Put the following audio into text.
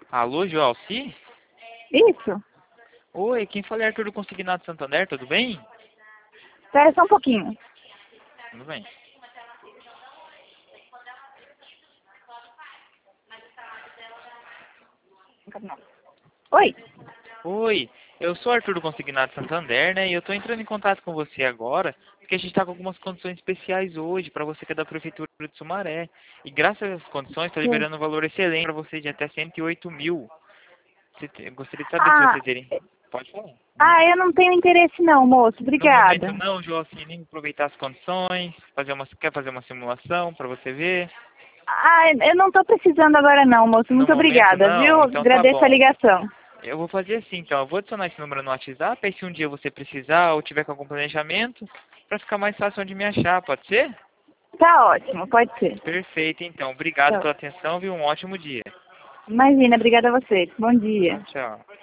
Alô, Joalci? Isso. Oi, quem fala é Arthur do Consignado Santander, tudo bem? Espera só um pouquinho. Tudo bem. Oi. Oi, eu sou Arthur do Consignado Santander, né? E eu tô entrando em contato com você agora, porque a gente tá com algumas condições especiais hoje para você que é da Prefeitura de Sumaré. E graças a essas condições, tô Sim. liberando um valor excelente para você de até 108 mil. Gostaria de saber se Ah, você teria... Pode falar. eu não tenho interesse não, moço. No momento Obrigada. não, Joalci, nem aproveitar as condições, quer fazer uma simulação para você ver? Eu não tô precisando agora não, moço. No Muito momento obrigada, não? viu? Então tá Agradeço a bom. ligação. Eu vou fazer assim, então. Eu vou adicionar esse número no WhatsApp, aí se um dia você precisar ou tiver com algum planejamento, para ficar mais fácil onde me achar, pode ser? Tá ótimo, pode ser. Perfeito, então. Obrigado Tá. pela atenção, viu? Um ótimo dia. Imagina, obrigada a você. Bom dia. Tchau, tchau.